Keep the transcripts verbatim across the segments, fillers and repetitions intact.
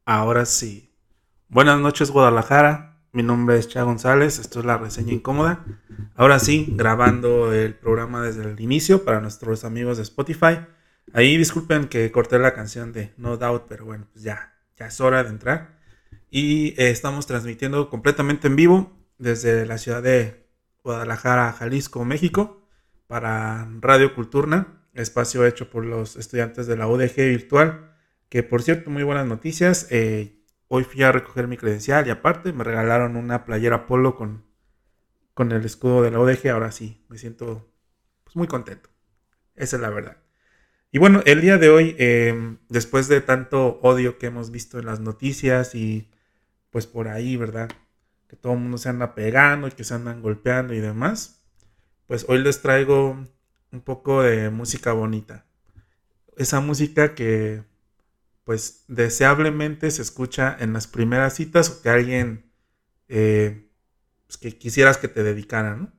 Ahora sí. Buenas noches, Guadalajara. Mi nombre es Cha González. Esto es la reseña incómoda. Ahora sí, grabando el programa desde el inicio para nuestros amigos de Spotify. Ahí disculpen que corté la canción de No Doubt, pero bueno, pues ya, ya es hora de entrar. Y eh, estamos transmitiendo completamente en vivo desde la ciudad de Guadalajara, Jalisco, México, para Radio Culturna, espacio hecho por los estudiantes de la U D G virtual. Que por cierto, muy buenas noticias. Eh, hoy fui a recoger mi credencial y aparte me regalaron una playera polo con, con el escudo de la U D G. Ahora sí, me siento pues, muy contento. Esa es la verdad. Y bueno, el día de hoy, eh, después de tanto odio que hemos visto en las noticias y pues por ahí, ¿verdad? Que todo el mundo se anda pegando y que se andan golpeando y demás. Pues hoy les traigo un poco de música bonita. Esa música que pues deseablemente se escucha en las primeras citas o que alguien eh, pues, que quisieras que te dedicara, ¿no?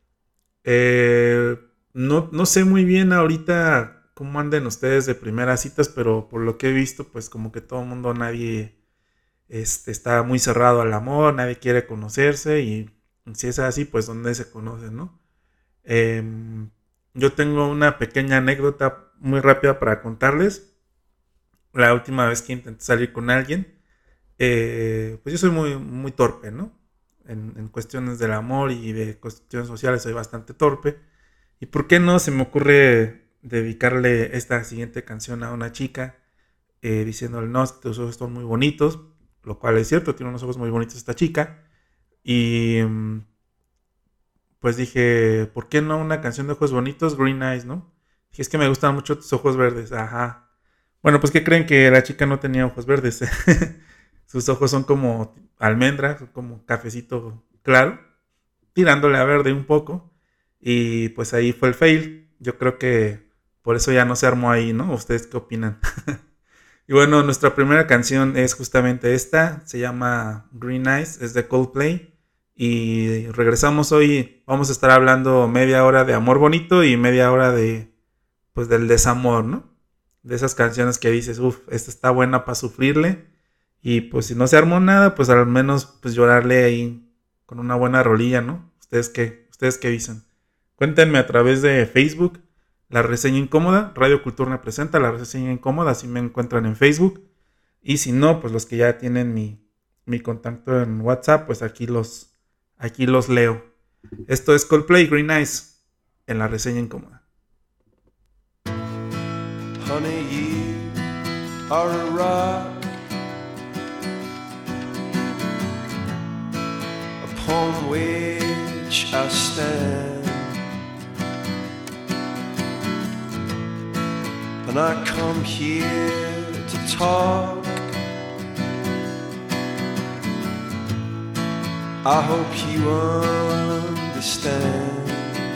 Eh, no, no sé muy bien ahorita cómo anden ustedes de primeras citas, pero por lo que he visto, pues como que todo el mundo, nadie este, está muy cerrado al amor, nadie quiere conocerse y si es así, pues ¿dónde se conocen, no? Eh, yo tengo una pequeña anécdota muy rápida para contarles. La última vez que intenté salir con alguien, eh, pues yo soy muy, muy torpe, ¿no? En, en cuestiones del amor y de cuestiones sociales soy bastante torpe. ¿Y por qué no se me ocurre dedicarle esta siguiente canción a una chica eh, diciéndole, no, es que tus ojos son muy bonitos, lo cual es cierto, tiene unos ojos muy bonitos esta chica. Y mm, pues dije, ¿por qué no una canción de ojos bonitos? Green Eyes, ¿no? Dije, es que me gustan mucho tus ojos verdes, ajá. Bueno, pues ¿qué creen? Que la chica no tenía ojos verdes. Sus ojos son como almendra, son como cafecito claro, tirándole a verde un poco. Y pues ahí fue el fail. Yo creo que por eso ya no se armó ahí, ¿no? ¿Ustedes qué opinan? Y bueno, nuestra primera canción es justamente esta. Se llama Green Eyes, es de Coldplay. Y regresamos hoy. Vamos a estar hablando media hora de amor bonito y media hora de, pues, del desamor, ¿no? De esas canciones que dices, uff, esta está buena para sufrirle. Y pues si no se armó nada, pues al menos pues llorarle ahí con una buena rolilla, ¿no? ¿Ustedes qué? ¿Ustedes qué dicen? Cuéntenme a través de Facebook, La Reseña Incómoda, Radio Cultura presenta La Reseña Incómoda, así me encuentran en Facebook. Y si no, pues los que ya tienen mi, mi contacto en WhatsApp, pues aquí los, aquí los leo. Esto es Coldplay, Green Eyes, en La Reseña Incómoda. Honey, you are a rock upon which I stand, and I come here to talk. I hope you understand.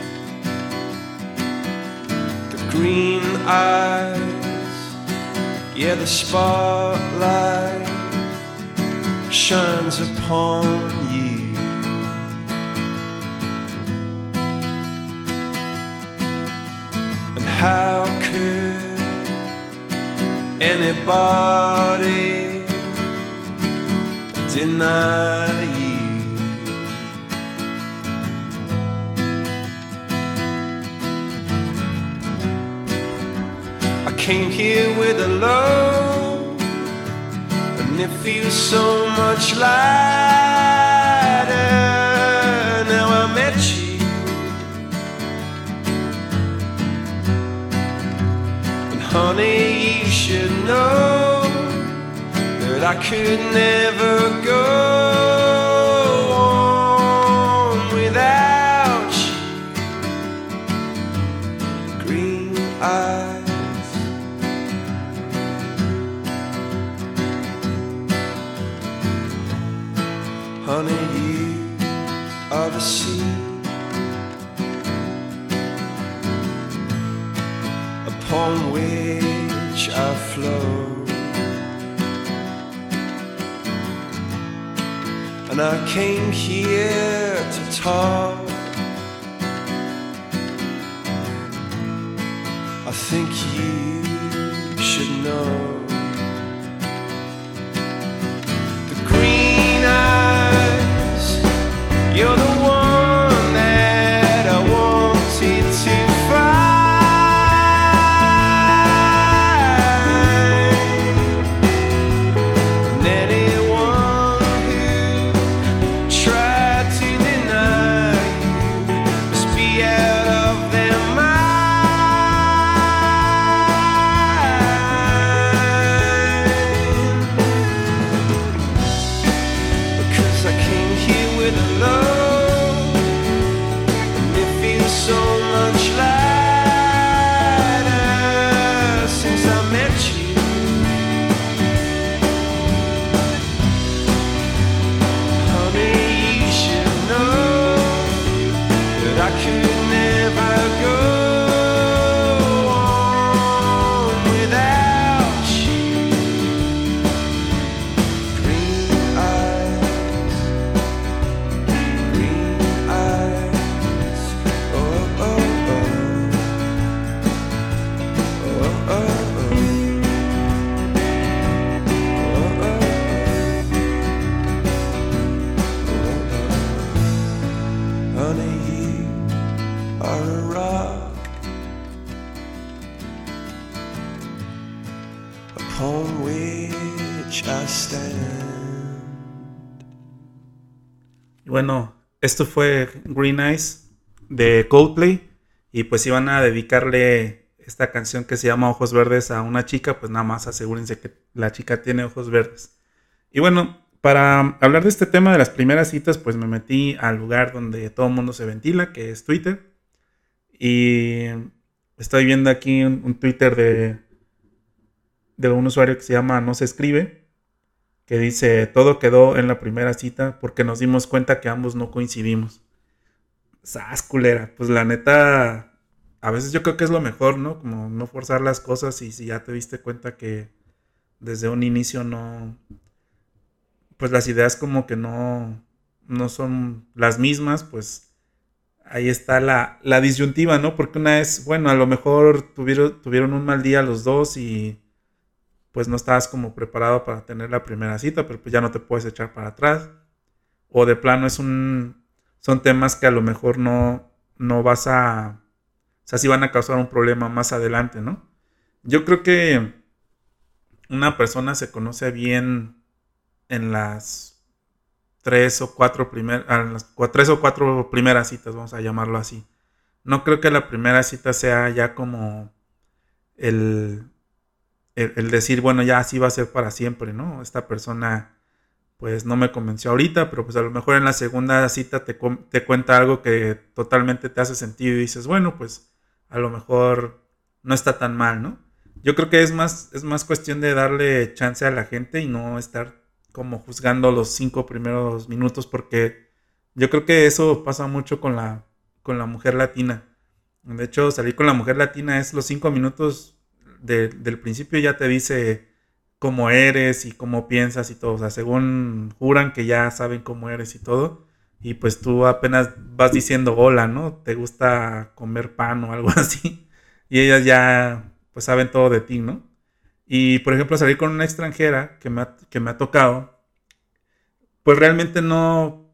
The green eyes, yeah, the spotlight shines upon you. And how could anybody deny you? I came here with a load, and it feels so much lighter now I met you. And honey, you should know that I could never go on without you. Green eyes, honey, you are the sea upon which I flow, and I came here to talk. I think you should know which I stand. Bueno, esto fue Green Eyes de Coldplay. Y pues si van a dedicarle esta canción que se llama Ojos Verdes a una chica, pues nada más asegúrense que la chica tiene ojos verdes. Y bueno, para hablar de este tema de las primeras citas, pues me metí al lugar donde todo el mundo se ventila, que es Twitter. Y estoy viendo aquí un, un Twitter de, de un usuario que se llama No se escribe, que dice: todo quedó en la primera cita porque nos dimos cuenta que ambos no coincidimos. Sas, culera. Pues la neta, a veces yo creo que es lo mejor, ¿no? Como no forzar las cosas, y si ya te diste cuenta que desde un inicio no, pues las ideas como que no, no son las mismas, pues ahí está la, la disyuntiva, ¿no? Porque una es, bueno, a lo mejor tuvieron, tuvieron un mal día los dos y pues no estabas como preparado para tener la primera cita, pero pues ya no te puedes echar para atrás. O de plano es un, son temas que a lo mejor no, no vas a, o sea, sí van a causar un problema más adelante, ¿no? Yo creo que una persona se conoce bien en las tres o cuatro primer, en las cua- tres o cuatro primeras citas, vamos a llamarlo así. No creo que la primera cita sea ya como el, el, el decir, bueno, ya así va a ser para siempre, ¿no? Esta persona pues no me convenció ahorita, pero pues a lo mejor en la segunda cita te, te cuenta algo que totalmente te hace sentido y dices, bueno, pues a lo mejor no está tan mal, ¿no? Yo creo que es más, es más cuestión de darle chance a la gente y no estar como juzgando los cinco primeros minutos, porque yo creo que eso pasa mucho con la, con la mujer latina. De hecho, salir con la mujer latina es los cinco minutos de, del principio, ya te dice cómo eres y cómo piensas y todo. O sea, según juran que ya saben cómo eres y todo. Y pues tú apenas vas diciendo hola, ¿no? Te gusta comer pan o algo así. Y ellas ya pues saben todo de ti, ¿no? Y por ejemplo, salir con una extranjera que me ha, que me ha tocado, pues realmente no,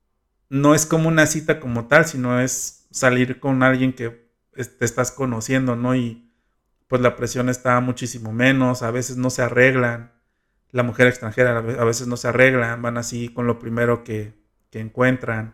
no es como una cita como tal, sino es salir con alguien que te estás conociendo, ¿no? Y pues la presión está muchísimo menos, a veces no se arreglan, la mujer extranjera a veces no se arreglan, van así con lo primero que, que encuentran,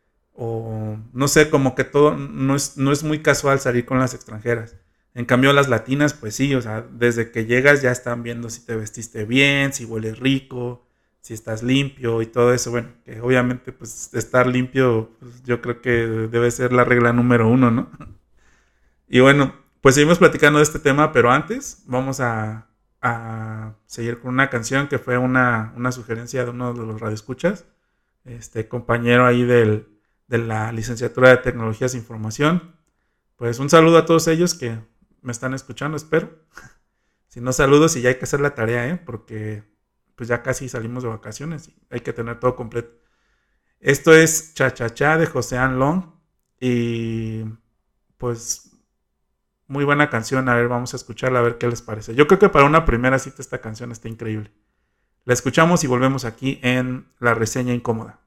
o no sé, como que todo, no es, no es muy casual salir con las extranjeras. En cambio las latinas, pues sí, o sea, desde que llegas ya están viendo si te vestiste bien, si hueles rico, si estás limpio y todo eso. Bueno, que obviamente pues estar limpio, pues, yo creo que debe ser la regla número uno, ¿no? Y bueno, pues seguimos platicando de este tema, pero antes vamos a, a seguir con una canción que fue una, una sugerencia de uno de los radioescuchas, este compañero ahí del, de la licenciatura de Tecnologías de Información. Pues un saludo a todos ellos que me están escuchando, espero. Si no, saludos, y ya hay que hacer la tarea, ¿eh? Porque pues ya casi salimos de vacaciones y hay que tener todo completo. Esto es Cha Cha Cha de José An Long y pues muy buena canción. A ver, vamos a escucharla a ver qué les parece. Yo creo que para una primera cita esta canción está increíble. La escuchamos y volvemos aquí en la reseña incómoda.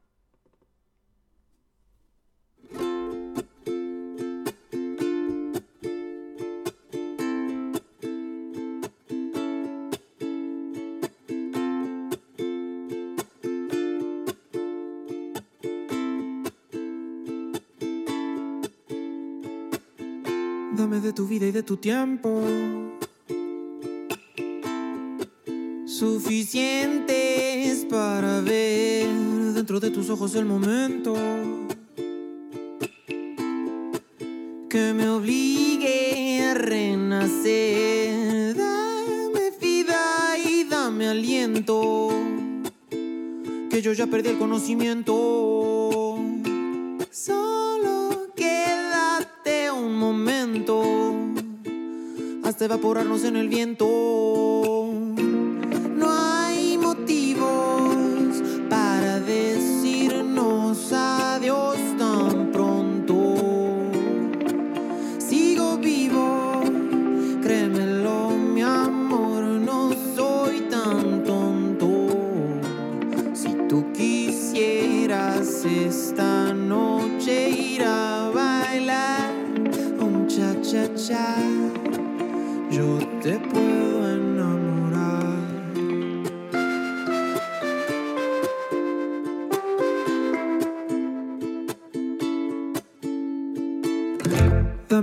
Dame de tu vida y de tu tiempo, suficientes para ver dentro de tus ojos el momento que me obligue a renacer. Dame vida y dame aliento, que yo ya perdí el conocimiento. Solo quédate un momento hasta evaporarnos en el viento. No hay motivos para decirnos adiós tan pronto. Sigo vivo, créemelo, mi amor, no soy tan tonto. Si tú quisieras esta noche ir a bailar un cha-cha-cha, yo te puedo enamorar.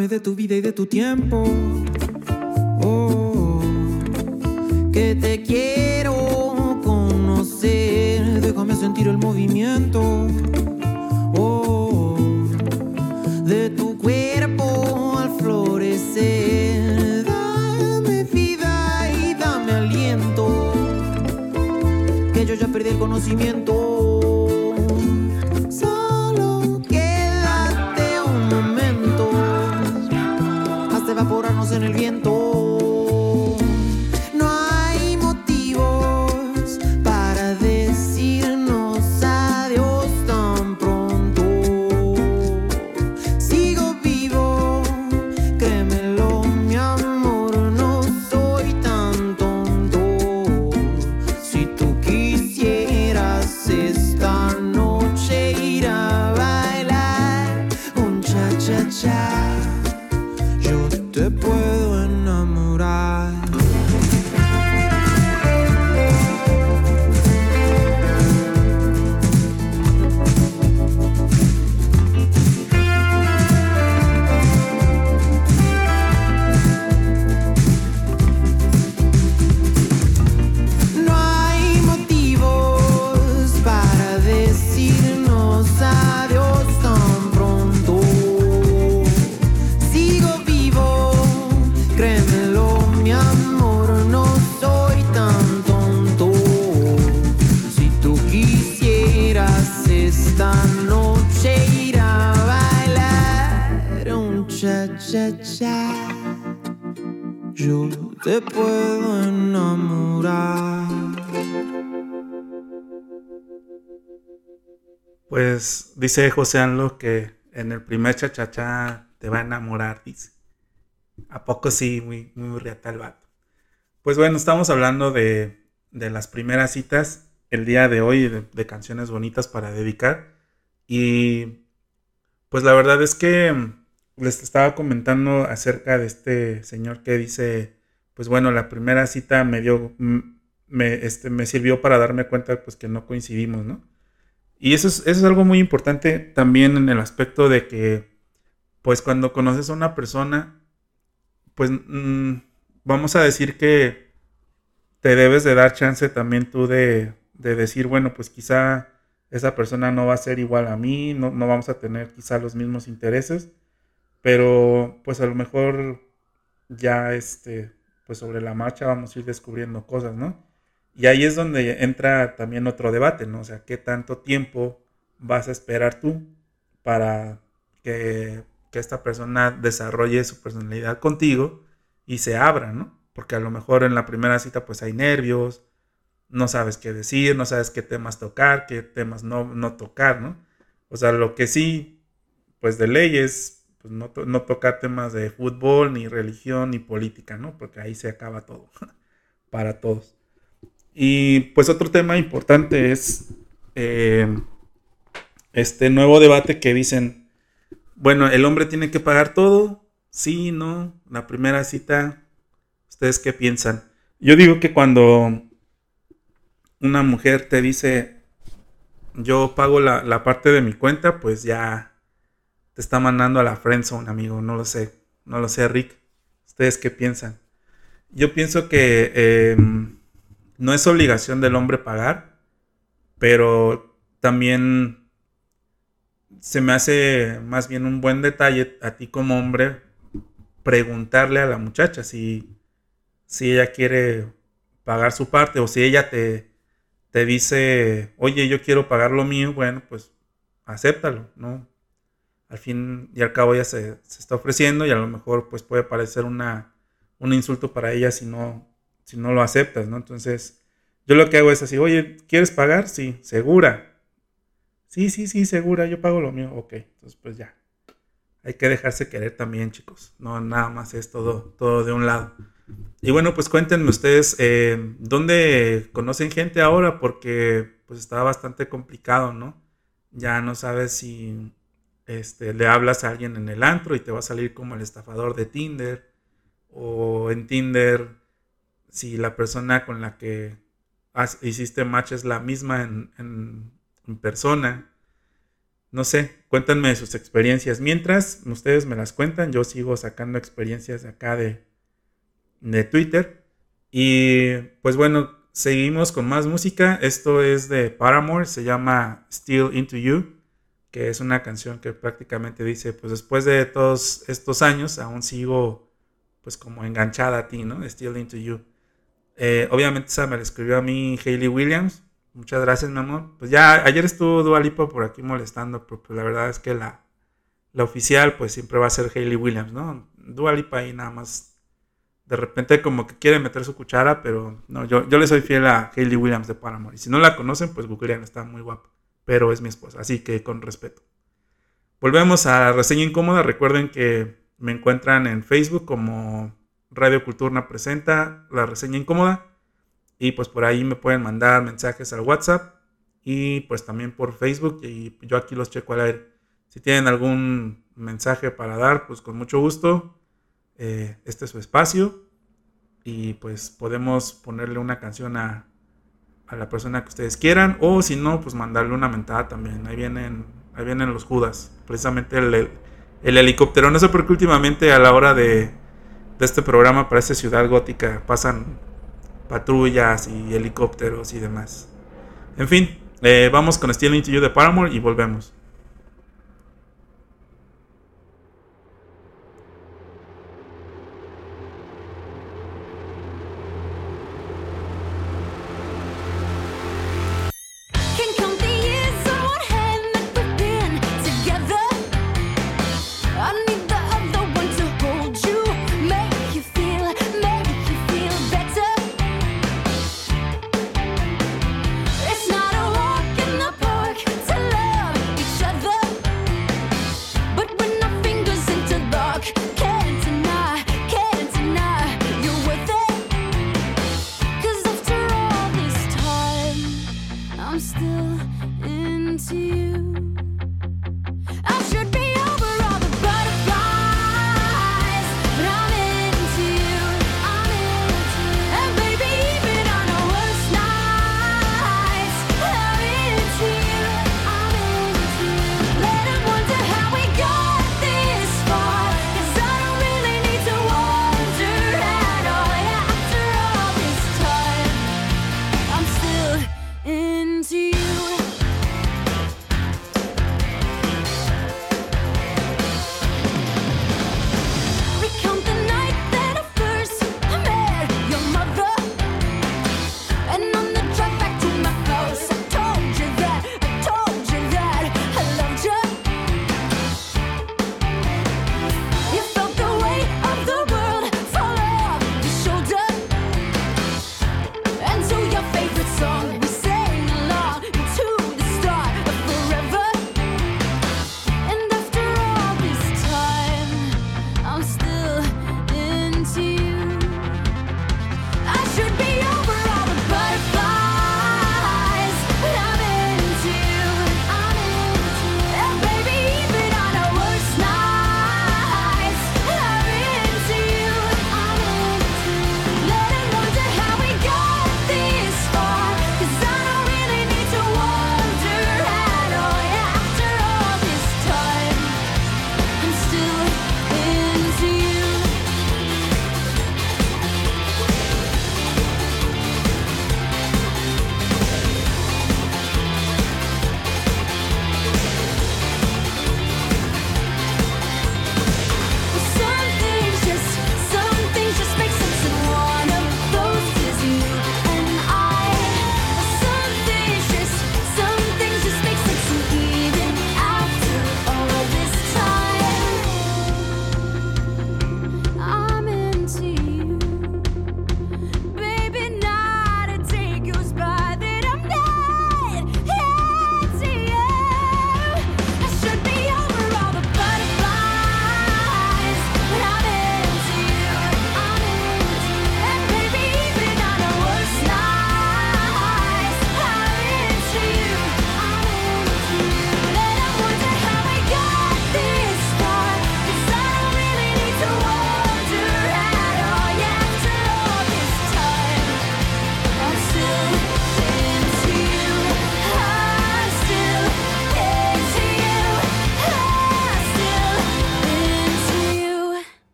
Dame de tu vida y de tu tiempo. Oh, que te quiero conocer. Déjame sentir el movimiento. Oh, de tu cuerpo al florecer. Dame vida y dame aliento. Que yo ya perdí el conocimiento. Solo quédate un momento. Hasta evaporarnos en el viento. No hay motivos para decirnos adiós tan pronto. Sigo vivo, créemelo, mi amor, no soy tan tonto. Si tú quisieras esta noche ir a bailar un cha-cha-cha, yo te puedo enamorar. No hay motivos para decirnos adiós tan pronto. Sigo vivo, créemelo, mi amor, no soy tan tonto. Si tú quisieras esta noche ir a bailar un cha-cha-cha, yo te puedo enamorar. Pues dice José Anlo que en el primer cha-cha-cha te va a enamorar, dice. ¿A poco sí? Muy, muy riata el vato. Pues bueno, estamos hablando de, de las primeras citas el día de hoy, de, de canciones bonitas para dedicar. Y pues la verdad es que mm, les estaba comentando acerca de este señor que dice, pues bueno, la primera cita me dio, mm, me, este, me sirvió para darme cuenta pues que no coincidimos, ¿no? Y eso es, eso es algo muy importante también en el aspecto de que, pues cuando conoces a una persona, pues mm, vamos a decir que te debes de dar chance también tú de, de decir, bueno, pues quizá esa persona no va a ser igual a mí, no, no vamos a tener quizá los mismos intereses, pero pues a lo mejor ya este, pues sobre la marcha vamos a ir descubriendo cosas, ¿no? Y ahí es donde entra también otro debate, ¿no? O sea, ¿qué tanto tiempo vas a esperar tú para que, que esta persona desarrolle su personalidad contigo y se abra, ¿no? Porque a lo mejor en la primera cita pues hay nervios, no sabes qué decir, no sabes qué temas tocar, qué temas no, no tocar, ¿no? O sea, lo que sí, pues de ley es pues, no, to- no tocar temas de fútbol, ni religión, ni política, ¿no? Porque ahí se acaba todo, para todos. Y pues otro tema importante es eh, este nuevo debate que dicen, bueno, el hombre tiene que pagar todo, sí, no, la primera cita, ¿ustedes qué piensan? Yo digo que cuando una mujer te dice, yo pago la, la parte de mi cuenta, pues ya te está mandando a la friendzone, amigo, no lo sé, no lo sé, Rick, ¿ustedes qué piensan? Yo pienso que eh, no es obligación del hombre pagar, pero también se me hace más bien un buen detalle a ti como hombre preguntarle a la muchacha si, si ella quiere pagar su parte o si ella te, te dice, oye, yo quiero pagar lo mío, bueno, pues acéptalo, ¿no? Al fin y al cabo ella se, se está ofreciendo y a lo mejor pues puede parecer una, un insulto para ella si no, si no lo aceptas, ¿no? Entonces yo lo que hago es así, oye, ¿quieres pagar? Sí, segura. Sí, sí, sí, segura, yo pago lo mío. Ok, entonces pues ya. Hay que dejarse querer también, chicos. No nada más es todo, todo de un lado. Y bueno, pues cuéntenme ustedes, eh, ¿dónde conocen gente ahora? Porque pues está bastante complicado, ¿no? Ya no sabes si este, le hablas a alguien en el antro y te va a salir como el estafador de Tinder. O en Tinder, si la persona con la que has- hiciste match es la misma en, en- en persona. no sé, cuéntenme sus experiencias. Mientras ustedes me las cuentan, yo sigo sacando experiencias de acá de, de Twitter. Y pues bueno, seguimos con más música. Esto es de Paramore, se llama Still Into You, que es una canción que prácticamente dice, pues después de todos estos años, aún sigo pues como enganchada a ti, ¿no? Still Into You. Eh, obviamente esa me la escribió a mí Hayley Williams. Muchas gracias, mi amor. Pues ya ayer estuvo Dua Lipa por aquí molestando, pero pues la verdad es que la, la oficial pues siempre va a ser Hayley Williams, ¿no? Dua Lipa ahí nada más de repente como que quiere meter su cuchara, pero no, yo, yo le soy fiel a Hayley Williams de Paramore. Y si no la conocen, pues googlean, está muy guapa. Pero es mi esposa, así que con respeto. Volvemos a la reseña incómoda. Recuerden que me encuentran en Facebook como Radio Culturna Presenta La Reseña Incómoda. Y pues por ahí me pueden mandar mensajes al WhatsApp. Y pues también por Facebook. Y yo aquí los checo al aire. Si tienen algún mensaje para dar, pues con mucho gusto. Eh, este es su espacio. Y pues podemos ponerle una canción a, a la persona que ustedes quieran. O si no, pues mandarle una mentada también. Ahí vienen, ahí vienen los Judas. Precisamente el, el, el helicóptero. No sé por qué últimamente a la hora de, de este programa parece Ciudad Gótica. Pasan patrullas y helicópteros y demás. En fin, eh, vamos con Still Into You de Paramore y volvemos. It's not a walk in the park to love each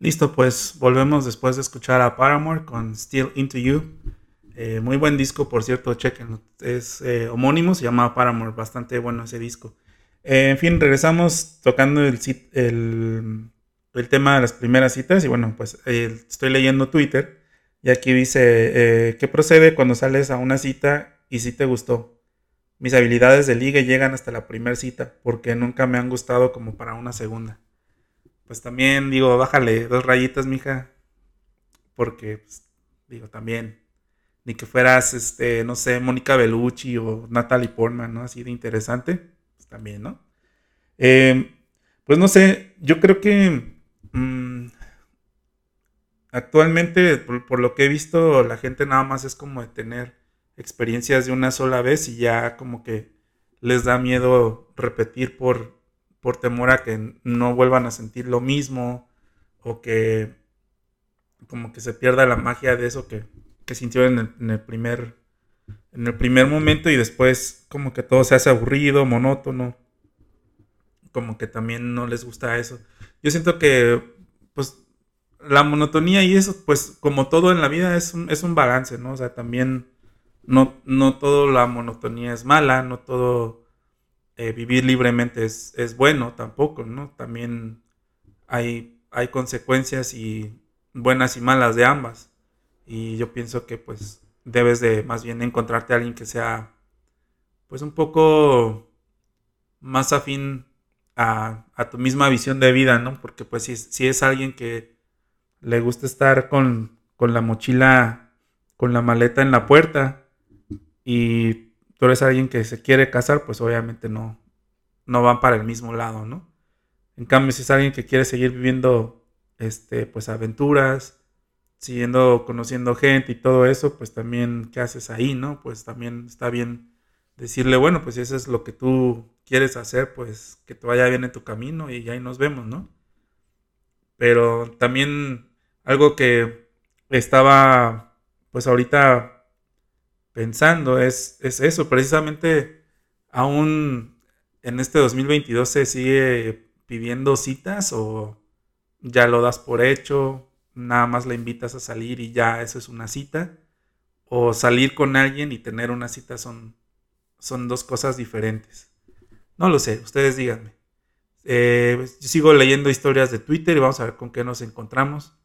Listo, pues volvemos después de escuchar a Paramore con Still Into You. Eh, muy buen disco, por cierto, chequen. Es eh, homónimo, se llama Paramore, bastante bueno ese disco. Eh, en fin, regresamos tocando el, el, el tema de las primeras citas. Y bueno, pues eh, estoy leyendo Twitter y aquí dice, eh, ¿qué procede cuando sales a una cita y si te gustó? Mis habilidades de ligue llegan hasta la primera cita porque nunca me han gustado como para una segunda. Pues también digo, bájale dos rayitas, mija, porque pues, digo, también ni que fueras, este, no sé, Mónica Bellucci o Natalie Portman, ¿no? Así de interesante, pues también, ¿no? Eh, pues no sé, yo creo que mmm, actualmente, por, por lo que he visto, la gente nada más es como de tener experiencias de una sola vez y ya como que les da miedo repetir por, por temor a que no vuelvan a sentir lo mismo o que como que se pierda la magia de eso que, que sintió en el, en el primer en el primer momento y después como que todo se hace aburrido, monótono, como que también no les gusta eso. Yo siento que pues la monotonía y eso, pues como todo en la vida es un, es un balance, ¿no? O sea, también no, no todo la monotonía es mala, no todo eh, vivir libremente es, es bueno tampoco, ¿no? También hay, hay consecuencias y buenas y malas de ambas. Y yo pienso que pues debes de más bien encontrarte a alguien que sea pues un poco más afín a, a tu misma visión de vida, ¿no? Porque pues si, si es alguien que le gusta estar con, con la mochila, con la maleta en la puerta y tú eres alguien que se quiere casar, pues obviamente no, no van para el mismo lado, ¿no? En cambio, si es alguien que quiere seguir viviendo este, pues aventuras, siguiendo conociendo gente y todo eso, pues también, ¿qué haces ahí, no? Pues también está bien decirle, bueno, pues si eso es lo que tú quieres hacer, pues que te vaya bien en tu camino y ahí nos vemos, ¿no? Pero también algo que estaba, pues ahorita pensando es, es eso, precisamente aún en este dos mil veintidós se sigue pidiendo citas o ya lo das por hecho, nada más la invitas a salir y ya eso es una cita, o salir con alguien y tener una cita son, son dos cosas diferentes. No lo sé, ustedes díganme. Eh, yo sigo leyendo historias de Twitter y vamos a ver con qué nos encontramos.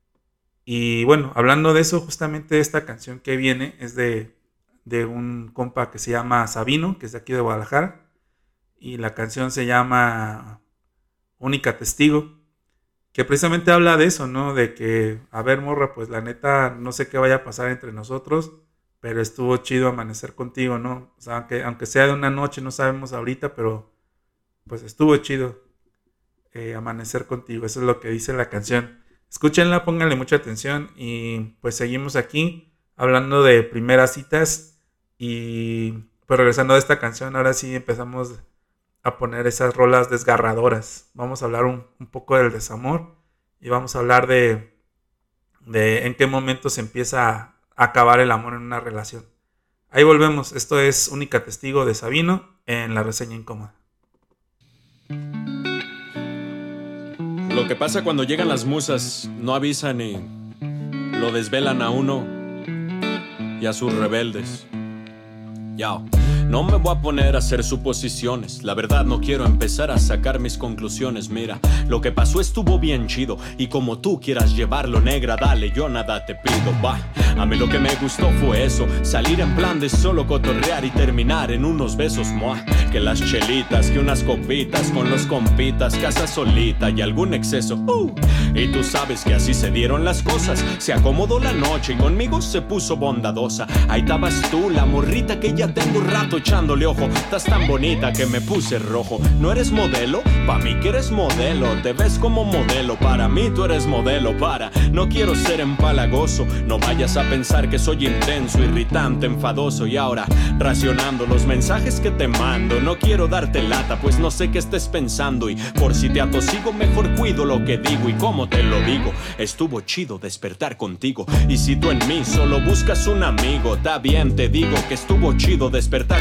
Y bueno, hablando de eso, justamente esta canción que viene es de, de un compa que se llama Sabino, que es de aquí de Guadalajara, y la canción se llama Única Testigo, que precisamente habla de eso, ¿no? De que, a ver, morra, pues la neta, no sé qué vaya a pasar entre nosotros, pero estuvo chido amanecer contigo, ¿no? O sea, aunque, aunque sea de una noche, no sabemos ahorita, pero pues estuvo chido eh, amanecer contigo. Eso es lo que dice la canción. Escúchenla, pónganle mucha atención y pues seguimos aquí hablando de primeras citas y pues regresando a esta canción, ahora sí empezamos a poner esas rolas desgarradoras. Vamos a hablar un, un poco del desamor y vamos a hablar de, de en qué momento se empieza a acabar el amor en una relación. Ahí volvemos. Esto es Única Testigo de Sabino en La Reseña Incómoda. Lo que pasa cuando llegan las musas, no avisan y lo desvelan a uno y a sus rebeldes. Yao. No me voy a poner a hacer suposiciones. La verdad no quiero empezar a sacar mis conclusiones. Mira, lo que pasó estuvo bien chido y como tú quieras llevarlo, negra, dale, yo nada te pido. Va, a mí lo que me gustó fue eso, salir en plan de solo cotorrear y terminar en unos besos. Mua, que las chelitas, que unas copitas con los compitas, casa solita y algún exceso. Uh, y tú sabes que así se dieron las cosas. Se acomodó la noche y conmigo se puso bondadosa. Ahí estabas tú, la morrita que ya tengo rato echándole ojo. Estás tan bonita que me puse rojo. ¿No eres modelo? Pa' mí que eres modelo. Te ves como modelo. Para mí tú eres modelo. Para, no quiero ser empalagoso. No vayas a pensar que soy intenso, irritante, enfadoso. Y ahora, racionando los mensajes que te mando, no quiero darte lata, pues no sé qué estés pensando. Y por si te atosigo, mejor cuido lo que digo. Y como te lo digo, estuvo chido despertar contigo. Y si tú en mí solo buscas un amigo, está bien, te digo que estuvo chido despertar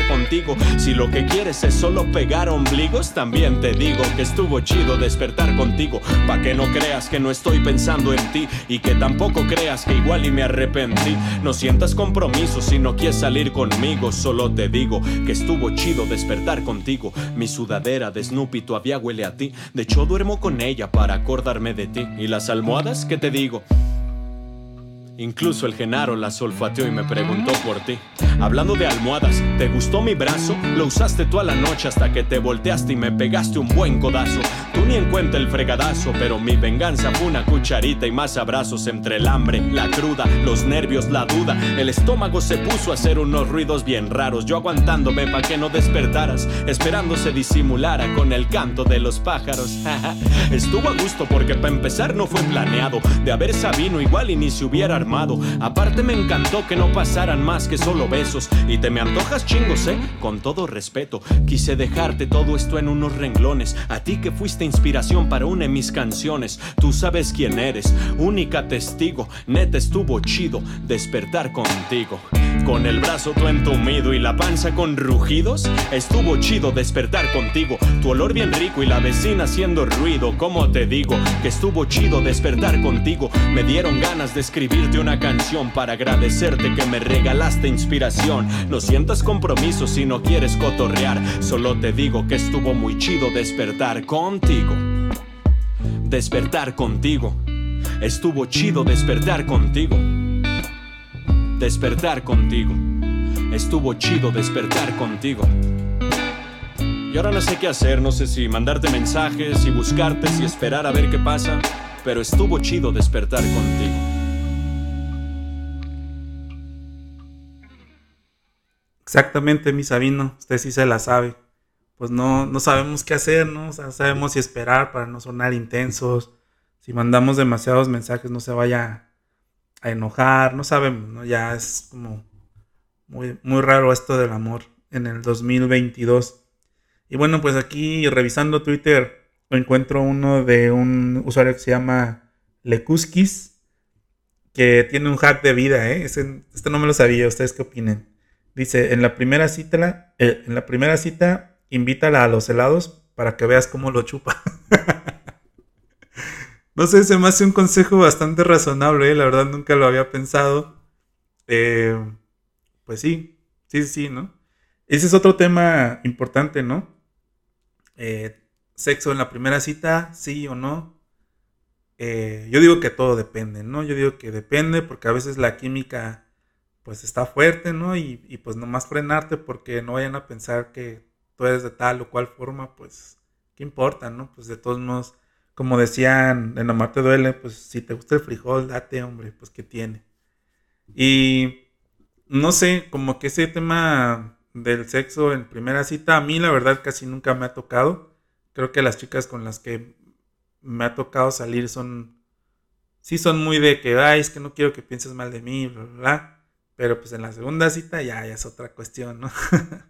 contigo. Si lo que quieres es solo pegar ombligos, también te digo que estuvo chido despertar contigo. Pa' que no creas que no estoy pensando en ti, y que tampoco creas que igual y me arrepentí. No sientas compromiso si no quieres salir conmigo. Solo te digo que estuvo chido despertar contigo. Mi sudadera de Snoopy todavía huele a ti. De hecho duermo con ella para acordarme de ti. Y las almohadas, ¿qué te digo? Incluso el Genaro las olfateó y me preguntó por ti. Hablando de almohadas, ¿te gustó mi brazo? Lo usaste toda la noche hasta que te volteaste y me pegaste un buen codazo. Tú ni en cuenta el fregadazo, pero mi venganza fue una cucharita y más abrazos. Entre el hambre, la cruda, los nervios, la duda, el estómago se puso a hacer unos ruidos bien raros. Yo aguantándome pa' que no despertaras, esperando se disimulara con el canto de los pájaros. Estuvo a gusto porque pa' empezar no fue planeado. De haber sabido igual y ni se hubiera armado. Aparte me encantó que no pasaran más que solo besos. Y te me antojas chingos, eh, con todo respeto. Quise dejarte todo esto en unos renglones. A ti que fuiste inspiración para una de mis canciones. Tú sabes quién eres, única testigo. Neta estuvo chido despertar contigo. Con el brazo tú entumido y la panza con rugidos. Estuvo chido despertar contigo. Tu olor bien rico y la vecina haciendo ruido. Como te digo que estuvo chido despertar contigo. Me dieron ganas de escribirte una canción para agradecerte que me regalaste inspiración. No sientas compromiso si no quieres cotorrear. Solo te digo que estuvo muy chido despertar contigo. Despertar contigo. Estuvo chido despertar contigo. Despertar contigo. Estuvo chido despertar contigo. Y ahora no sé qué hacer, no sé si mandarte mensajes, si buscarte, si esperar a ver qué pasa. Pero estuvo chido despertar contigo. Exactamente, mi Sabino, usted sí se la sabe. Pues no, no sabemos qué hacer, ¿no? O sea, sabemos si esperar para no sonar intensos. Si mandamos demasiados mensajes no se vaya a enojar, no sabemos, ¿no? Ya es como muy, muy raro esto del amor en el dos mil veintidós. Y bueno, pues aquí revisando Twitter encuentro uno de un usuario que se llama Lekuskis, que tiene un hack de vida, ¿eh? Ese, este no me lo sabía, ¿ustedes qué opinan? Dice, en la primera cita, eh, en la primera cita, invítala a los helados para que veas cómo lo chupa. No sé, se me hace un consejo bastante razonable, ¿eh? La verdad nunca lo había pensado. Eh, pues sí, sí, sí, ¿no? Ese es otro tema importante, ¿no? Eh, sexo en la primera cita, sí o no. Eh, yo digo que todo depende, ¿no? Yo digo que depende porque a veces la química pues está fuerte, ¿no? Y, y pues nomás frenarte porque no vayan a pensar que tú eres de tal o cual forma, pues, ¿qué importa, no? Pues de todos modos, como decían en Amar te duele, pues si te gusta el frijol, date, hombre, pues ¿qué tiene? Y no sé, como que ese tema del sexo en primera cita, a mí la verdad casi nunca me ha tocado. Creo que las chicas con las que me ha tocado salir son, sí son muy de que, ay, es que no quiero que pienses mal de mí, bla, bla, bla. Pero pues en la segunda cita ya, ya es otra cuestión, ¿no?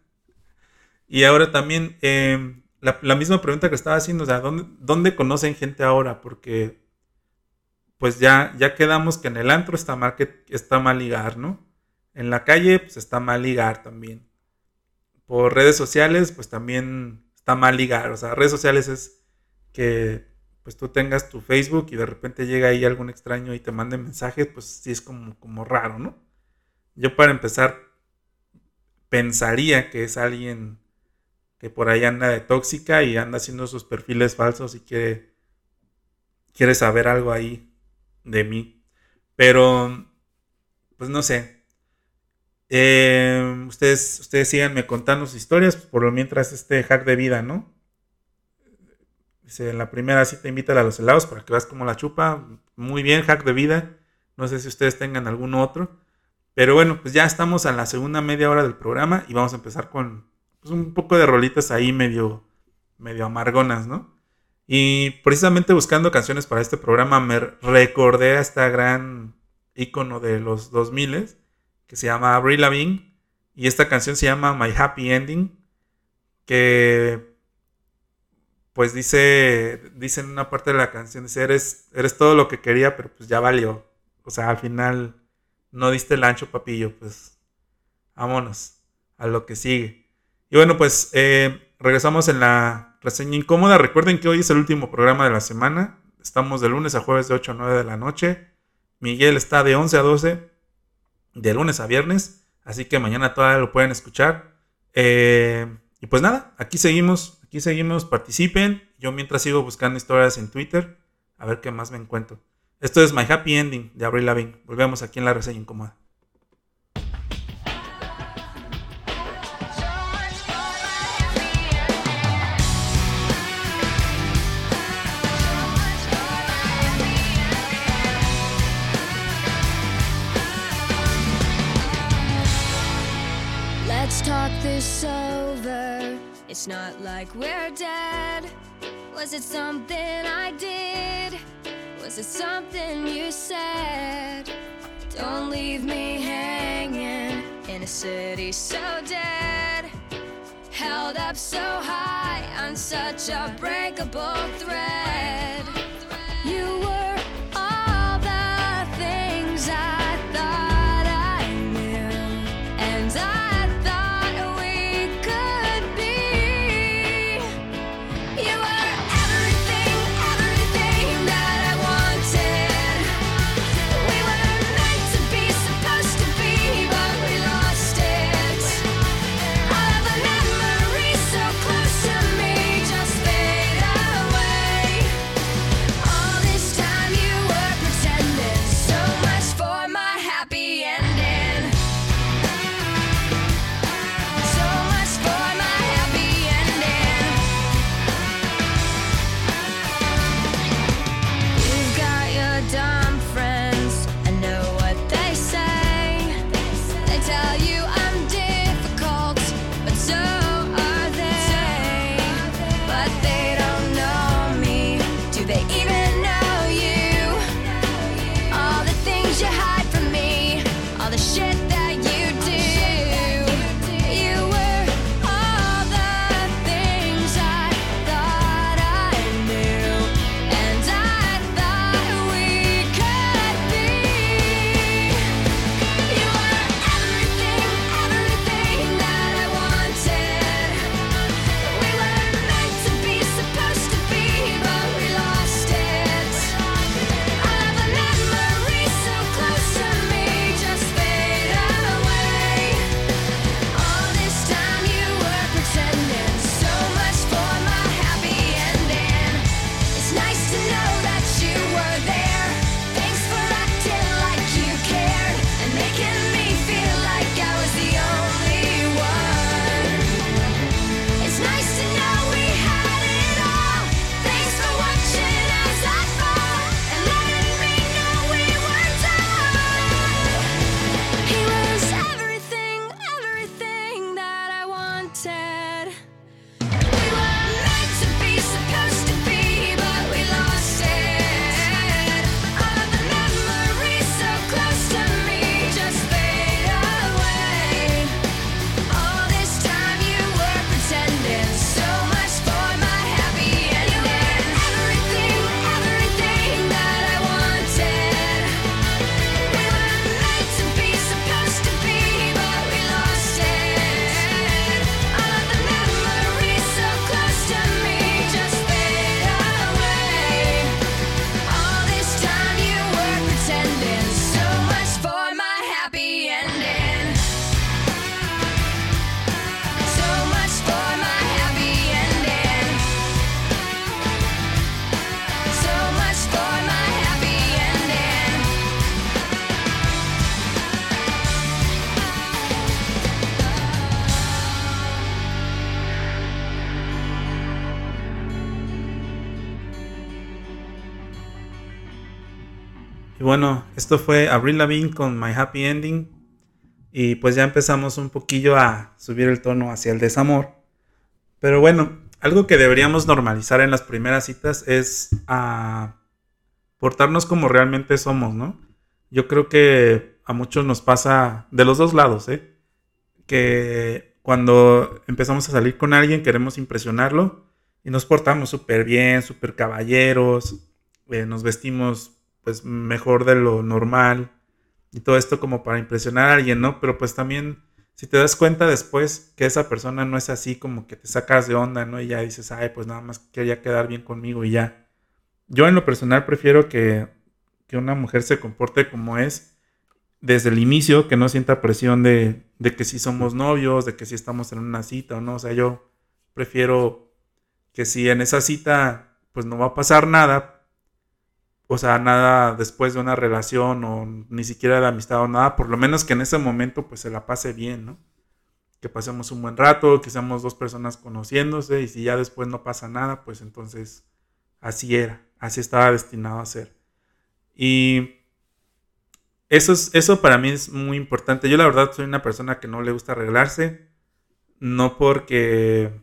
Y ahora también, eh, la, la misma pregunta que estaba haciendo, o sea, ¿dónde, ¿dónde conocen gente ahora? Porque pues ya, ya quedamos que en el antro está mal, que está mal ligar, ¿no? En la calle, pues está mal ligar también. Por redes sociales, pues también está mal ligar. O sea, redes sociales es que pues tú tengas tu Facebook y de repente llega ahí algún extraño y te mande mensajes, pues sí es como, como raro, ¿no? Yo para empezar pensaría que es alguien que por ahí anda de tóxica y anda haciendo sus perfiles falsos y quiere, quiere saber algo ahí de mí. Pero, pues no sé. Eh, ustedes, ustedes síganme contando sus historias, pues por lo mientras este hack de vida, ¿no? Dice, en la primera cita invítala a los helados para que veas cómo la chupa. Muy bien, hack de vida. No sé si ustedes tengan algún otro. Pero bueno, pues ya estamos a la segunda media hora del programa y vamos a empezar con pues, un poco de rolitas ahí medio, medio amargonas, ¿no? Y precisamente buscando canciones para este programa me recordé a esta gran ícono de los dos mil que se llama Avril Lavigne y esta canción se llama My Happy Ending, que pues dice, dice en una parte de la canción, dice, eres, eres todo lo que quería, pero pues ya valió. O sea, al final no diste el ancho, papillo, pues vámonos a lo que sigue. Y bueno, pues eh, regresamos en la reseña incómoda. Recuerden que hoy es el último programa de la semana. Estamos de lunes a jueves de ocho a nueve de la noche. Miguel está de once a doce, de lunes a viernes. Así que mañana todavía lo pueden escuchar. Eh, y pues nada, aquí seguimos. Aquí seguimos, participen. Yo mientras sigo buscando historias en Twitter. A ver qué más me encuentro. Esto es My Happy Ending de Avril Lavigne. Volvemos aquí en la reseña incómoda. Let's talk this over. It's not like we're dead. Was it something I did? Was it something you said? Don't leave me hanging in a city so dead. Held up so high on such a breakable thread. You were all the things I thought I knew, and I thought we could be. You were everything, everything that I wanted. We were meant to be, supposed to be, but we lost it. All of the memories so close to me just fade away. All this time you were pretending, so much for my happy ending. So much for my happy ending. You've got your dumb friends, I know what they say. They tell you I'm difficult, but so are they. But they don't know me. Do they even know you? All the things you hide from me, all the shit that you do. You were all the things I thought I knew, and I thought we could be. You were everything, everything that I wanted. We were meant to be, supposed to be, but we lost it. All of the memories so close to me just fade away. All this time you were pretending, so much for my happy ending. It's nice to know that you were there. Thanks for acting like you cared and making me feel like I was the only one. It's nice to know we had it all. Thanks for watching as I fall and letting me know we were done. He was everything, everything that I wanted. We were meant to be, supposed to be, but we lost it. All of the memories so close to me just fade away. All this time you were pretending, so much for my happy ending. Everything, everything that I wanted. We were meant to be, supposed to be, but we lost it. All of the memories so close to me just fade away. All this time you were pretending, so much for my happy ending. So much for my happy ending. So much for my happy ending. Y bueno, esto fue Avril Lavigne con My Happy Ending. Y pues ya empezamos un poquillo a subir el tono hacia el desamor. Pero bueno, algo que deberíamos normalizar en las primeras citas es a portarnos como realmente somos, ¿no? Yo creo que a muchos nos pasa de los dos lados, ¿eh? Que cuando empezamos a salir con alguien queremos impresionarlo y nos portamos súper bien, súper caballeros, eh, nos vestimos pues mejor de lo normal y todo esto como para impresionar a alguien, ¿no? Pero pues también si te das cuenta después que esa persona no es así, como que te sacas de onda, ¿no? Y ya dices, ay, pues nada más quería quedar bien conmigo y ya. Yo en lo personal prefiero que, que una mujer se comporte como es desde el inicio, que no sienta presión de, de que si somos novios, de que si estamos en una cita o no. O sea, yo prefiero que si en esa cita pues no va a pasar nada, o sea, nada después de una relación o ni siquiera de amistad o nada, por lo menos que en ese momento pues se la pase bien, ¿no? Que pasemos un buen rato, que seamos dos personas conociéndose y si ya después no pasa nada, pues entonces así era, así estaba destinado a ser. Y eso, es, eso para mí es muy importante. Yo la verdad soy una persona que no le gusta arreglarse, no porque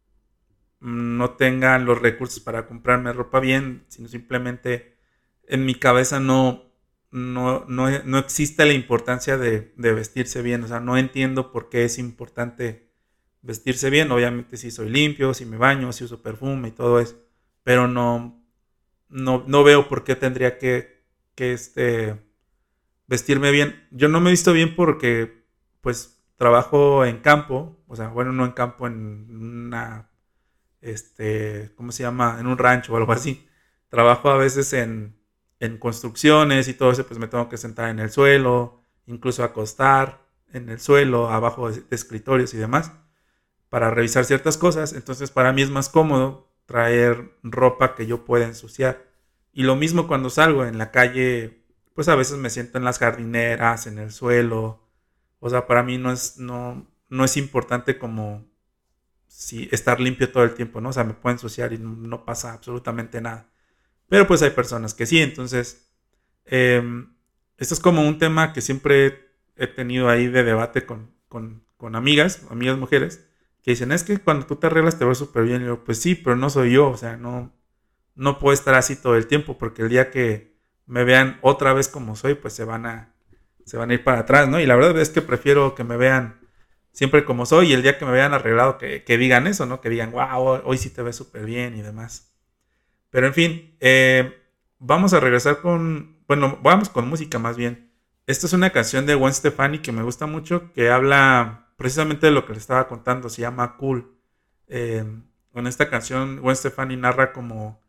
no tengan los recursos para comprarme ropa bien, sino simplemente en mi cabeza no, no, no, no existe la importancia de, de vestirse bien. O sea, no entiendo por qué es importante vestirse bien. Obviamente si soy limpio, si me baño, si uso perfume y todo eso, pero no, no, no veo por qué tendría que, que este, vestirme bien. Yo no me he visto bien porque pues trabajo en campo, o sea, bueno, no en campo, en una, este, ¿cómo se llama? En un rancho o algo así. Trabajo a veces en, en construcciones y todo eso, pues me tengo que sentar en el suelo, incluso acostar en el suelo, abajo de, de escritorios y demás, para revisar ciertas cosas. Entonces para mí es más cómodo traer ropa que yo pueda ensuciar. Y lo mismo cuando salgo en la calle, pues a veces me siento en las jardineras, en el suelo. O sea, para mí no es, no, no es importante como si estar limpio todo el tiempo, ¿no? O sea, me puedo ensuciar y no, no pasa absolutamente nada. Pero pues hay personas que sí. Entonces, eh, esto es como un tema que siempre he tenido ahí de debate con, con, con amigas, amigas mujeres, que dicen, es que cuando tú te arreglas te ves súper bien. Y yo, pues sí, pero no soy yo. O sea, no, no puedo estar así todo el tiempo, porque el día que me vean otra vez como soy, pues se van a, se van a ir para atrás, ¿no? Y la verdad es que prefiero que me vean siempre como soy, y el día que me vean arreglado, que, que digan eso, ¿no? Que digan, wow, hoy sí te ves súper bien y demás. Pero en fin, eh, vamos a regresar con, bueno, vamos con música más bien. Esta es una canción de Gwen Stefani que me gusta mucho, que habla precisamente de lo que les estaba contando, se llama Cool. Eh, con esta canción Gwen Stefani narra como,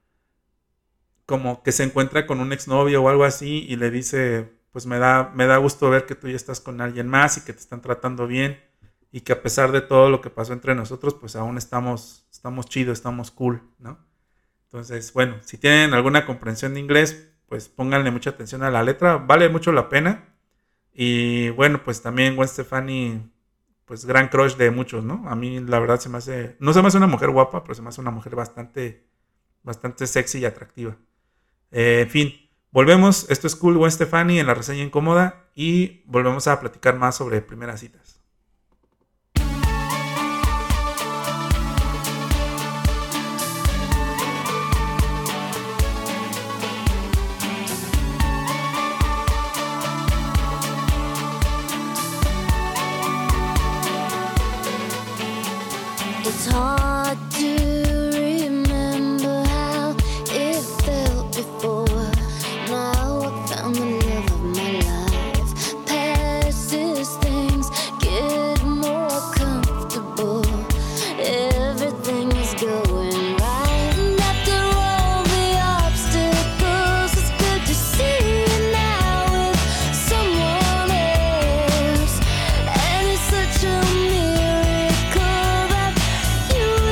como que se encuentra con un exnovio o algo así y le dice, pues me da, me da gusto ver que tú ya estás con alguien más y que te están tratando bien y que a pesar de todo lo que pasó entre nosotros, pues aún estamos, estamos chidos, estamos cool, ¿no? Entonces, bueno, si tienen alguna comprensión de inglés, pues pónganle mucha atención a la letra, vale mucho la pena. Y bueno, pues también Gwen Stefani, pues gran crush de muchos, ¿no? A mí la verdad se me hace, no se me hace una mujer guapa, pero se me hace una mujer bastante, bastante sexy y atractiva. Eh, en fin, volvemos, esto es Cool, Gwen Stefani en la reseña incómoda y volvemos a platicar más sobre primeras citas. It's hard to remember how it felt before. Now I found the love of my life. Past as things get more comfortable, everything is going right. And after all the obstacles, it's good to see you now with someone else. And it's such a miracle that you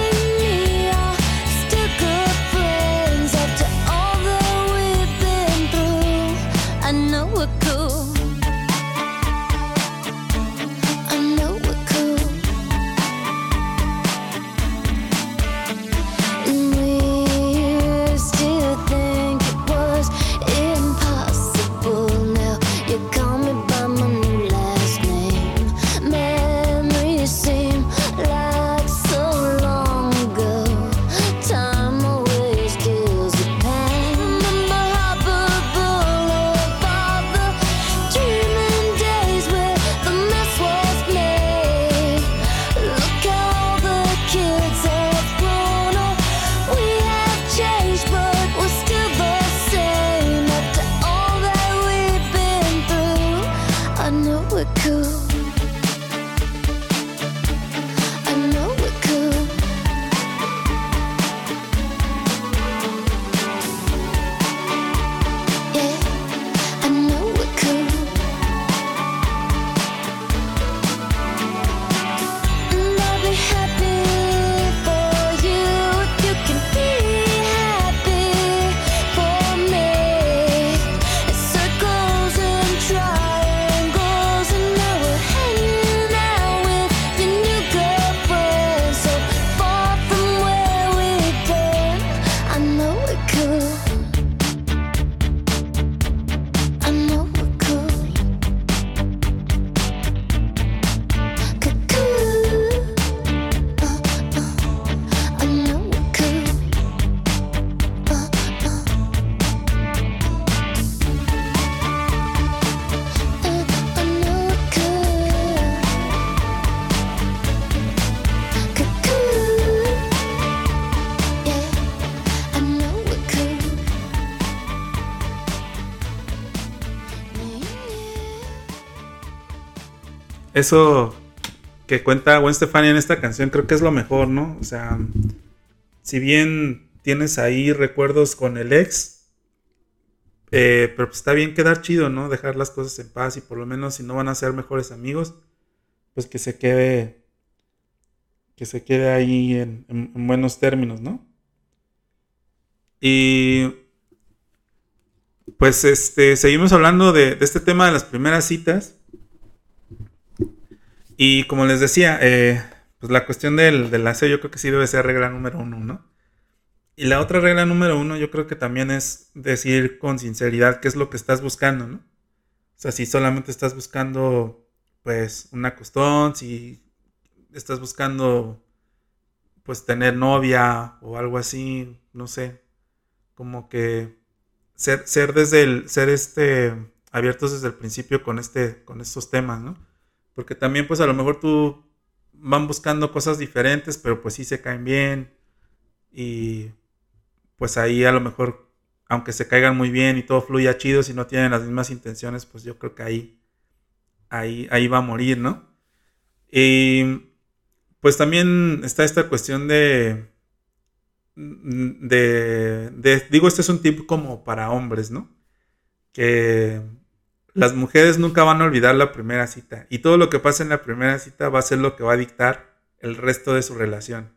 eso que cuenta Gwen Stefani en esta canción creo que es lo mejor, ¿no? O sea, si bien tienes ahí recuerdos con el ex, eh, pero pues está bien quedar chido, ¿no? Dejar las cosas en paz y por lo menos si no van a ser mejores amigos, pues que se quede, que se quede ahí en, en, en buenos términos, ¿no? Y pues este, seguimos hablando de, de este tema de las primeras citas. Y como les decía, eh, pues la cuestión del, del aseo yo creo que sí debe ser regla número uno, ¿no? Y la otra regla número uno yo creo que también es decir con sinceridad qué es lo que estás buscando, ¿no? O sea, si solamente estás buscando, pues, un acostón, si estás buscando, pues, tener novia o algo así, no sé, como que ser, ser desde el, ser este, abiertos desde el principio con este, con estos temas, ¿no? Porque también, pues, a lo mejor tú van buscando cosas diferentes, pero pues sí se caen bien. Y pues ahí a lo mejor, aunque se caigan muy bien y todo fluya chido, si no tienen las mismas intenciones, pues yo creo que ahí, ahí, ahí va a morir, ¿no? Y pues también está esta cuestión de, de, de digo, este es un tip como para hombres, ¿no? Que las mujeres nunca van a olvidar la primera cita. Y todo lo que pasa en la primera cita va a ser lo que va a dictar el resto de su relación.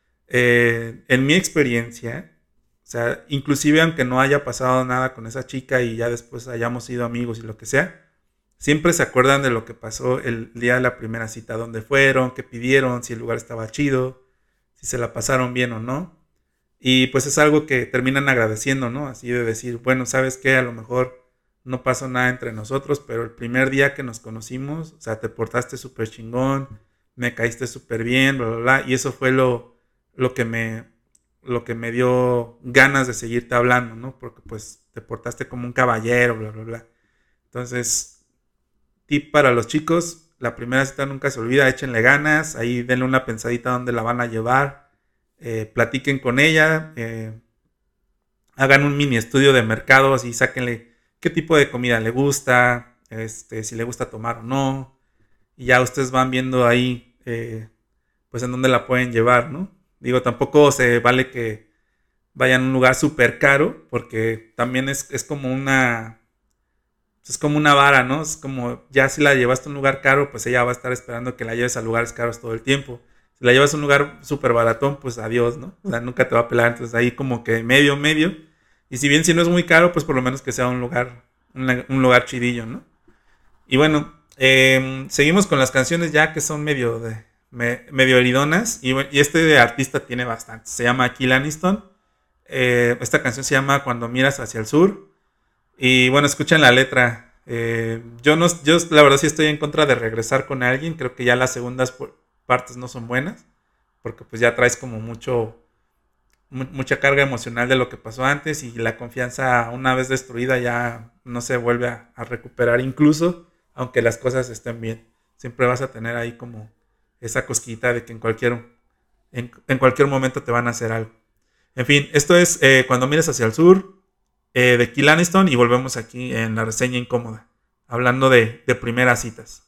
Eh, en mi experiencia, o sea, inclusive aunque no haya pasado nada con esa chica y ya después hayamos sido amigos y lo que sea, siempre se acuerdan de lo que pasó el día de la primera cita. Dónde fueron, qué pidieron, si el lugar estaba chido, si se la pasaron bien o no. Y pues es algo que terminan agradeciendo, ¿no? Así de decir, bueno, ¿sabes qué? A lo mejor no pasó nada entre nosotros, pero el primer día que nos conocimos, o sea, te portaste súper chingón, me caíste súper bien, bla, bla, bla, y eso fue lo, lo que me, lo que me dio ganas de seguirte hablando, ¿no? Porque pues te portaste como un caballero, bla, bla, bla. Entonces, tip para los chicos, la primera cita nunca se olvida, échenle ganas, ahí denle una pensadita dónde la van a llevar, eh, platiquen con ella, eh, hagan un mini estudio de mercado, así sáquenle qué tipo de comida le gusta, este, si le gusta tomar o no. Y ya ustedes van viendo ahí, eh, pues en dónde la pueden llevar, ¿no? Digo, tampoco se vale que vayan a un lugar súper caro, porque también es, es como una, es como una vara, ¿no? Es como, ya si la llevaste a un lugar caro, pues ella va a estar esperando que la lleves a lugares caros todo el tiempo. Si la llevas a un lugar súper baratón, pues adiós, ¿no? O sea, nunca te va a pelar. Entonces ahí como que medio, medio. Y si bien si no es muy caro, pues por lo menos que sea un lugar, un, un lugar chidillo, ¿no? Y bueno, eh, seguimos con las canciones ya que son medio, de, me, medio heridonas. Y, y este artista tiene bastante. Se llama Kill Aniston. Eh, esta canción se llama Cuando miras hacia el sur. Y bueno, escuchen la letra. Eh, yo, no, yo la verdad sí estoy en contra de regresar con alguien. Creo que ya las segundas partes no son buenas. Porque pues ya traes como mucho... mucha carga emocional de lo que pasó antes y la confianza una vez destruida ya no se vuelve a, a recuperar, incluso aunque las cosas estén bien. Siempre vas a tener ahí como esa cosquita de que en cualquier, en, en cualquier momento te van a hacer algo. En fin, esto es eh, Cuando mires hacia el sur, eh, de Kill Aniston, y volvemos aquí en la reseña incómoda, hablando de, de primeras citas.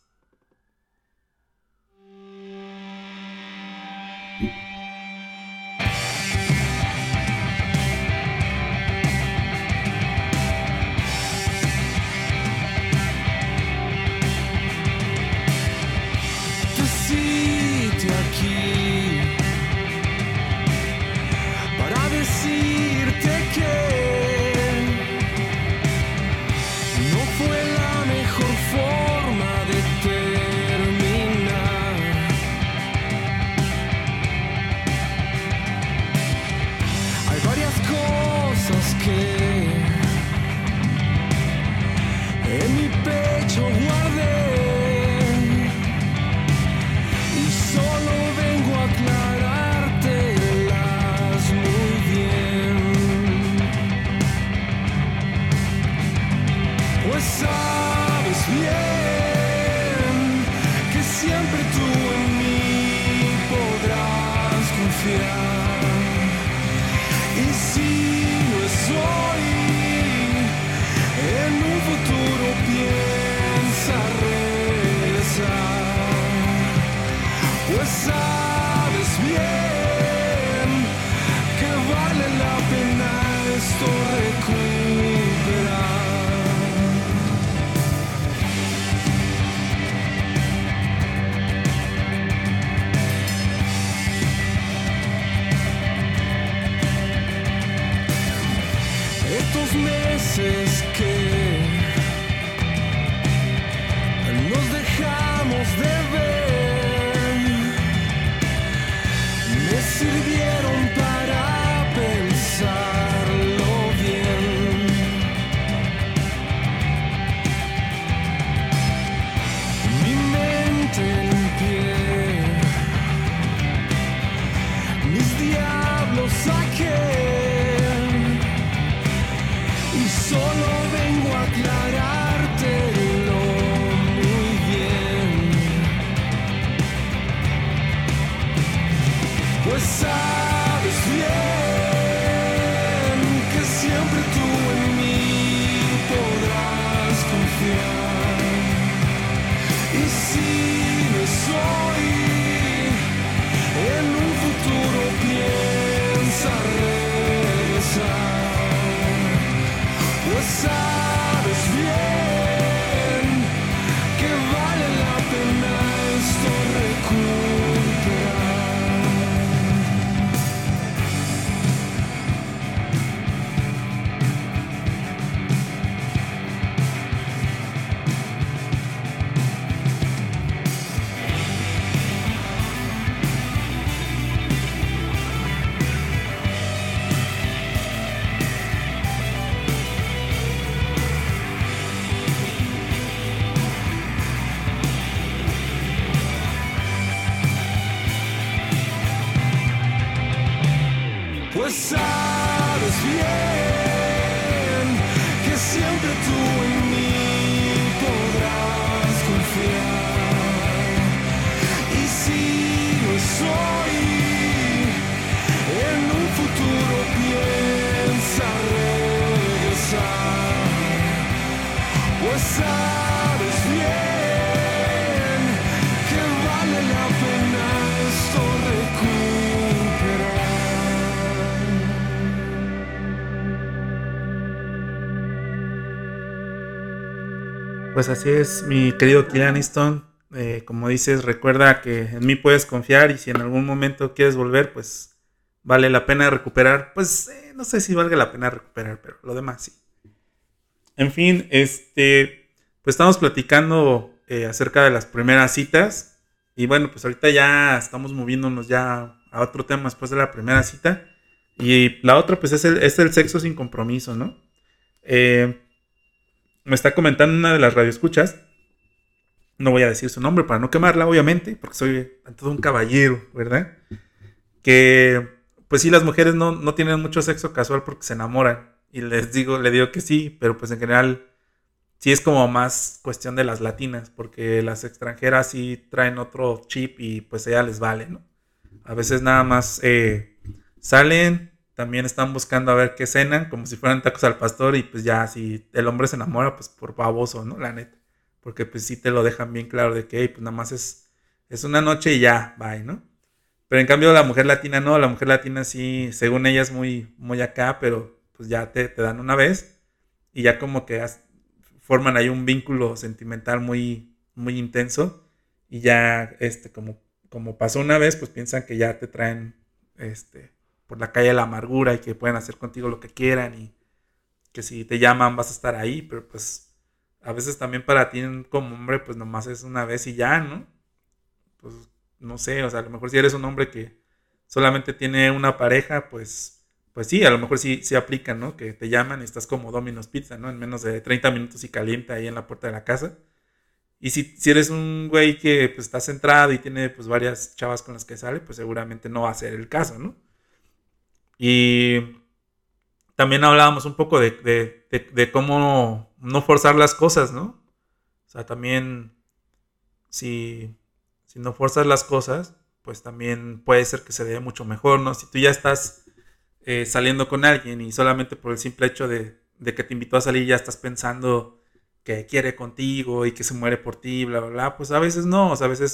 En un futuro piensa regresar. Pues sabes bien que vale la pena esto recuperar. Estos meses que nos dejamos de ver me sirvieron para pensarlo bien. Mi mente limpié, mis diablos saqué. Y solo vengo a aclarártelo muy bien. Pues sabes bien que siempre tú en mí podrás confiar. Y si no soy, en un futuro piensa regresar. Pues sabes bien que vale la pena esto recuperar. Pues sabes bien que siempre tú en mí podrás confiar. Y si no soy, en un futuro piensa regresar. Pues sabes bien que vale la pena esto recuperar. Pues así es, mi querido Kilian Easton. Eh, como dices, recuerda que en mí puedes confiar y si en algún momento quieres volver, pues vale la pena recuperar. Pues eh, no sé si valga la pena recuperar, pero lo demás sí. En fin, este, pues estamos platicando eh, acerca de las primeras citas. Y bueno, pues ahorita ya estamos moviéndonos ya a otro tema después de la primera cita. Y la otra, pues es el, es el sexo sin compromiso, ¿no? Eh... Me está comentando una de las radioescuchas. No voy a decir su nombre para no quemarla, obviamente, porque soy todo un caballero, ¿verdad? Que, pues sí, las mujeres no, no tienen mucho sexo casual porque se enamoran. Y les digo, le digo que sí, pero pues en general sí es como más cuestión de las latinas, porque las extranjeras sí traen otro chip y pues a ellas les vale, ¿no? A veces nada más eh, salen. También están buscando a ver qué cenan, como si fueran tacos al pastor. Y pues ya, si el hombre se enamora, pues por baboso, ¿no? La neta. Porque pues sí te lo dejan bien claro de que, hey, pues nada más es, es una noche y ya, bye, ¿no? Pero en cambio la mujer latina no. La mujer latina sí, según ella es muy, muy acá, pero pues ya te, te dan una vez. Y ya como que has, forman ahí un vínculo sentimental muy, muy intenso. Y ya, este, como, como pasó una vez, pues piensan que ya te traen, este... por la calle de la amargura y que pueden hacer contigo lo que quieran y que si te llaman vas a estar ahí, pero pues a veces también para ti como hombre pues nomás es una vez y ya, ¿no? Pues no sé, o sea, a lo mejor si eres un hombre que solamente tiene una pareja, pues pues sí, a lo mejor sí, sí aplica, ¿no? Que te llaman y estás como Domino's Pizza, ¿no? En menos de treinta minutos y caliente ahí en la puerta de la casa. Y si, si eres un güey que pues está centrado y tiene pues varias chavas con las que sale, pues seguramente no va a ser el caso, ¿no? Y también hablábamos un poco de, de, de, de cómo no forzar las cosas, ¿no? O sea, también si, si no forzas las cosas, pues también puede ser que se dé mucho mejor, ¿no? Si tú ya estás eh, saliendo con alguien y solamente por el simple hecho de, de que te invitó a salir ya estás pensando que quiere contigo y que se muere por ti, bla, bla, bla, pues a veces no, o sea, a veces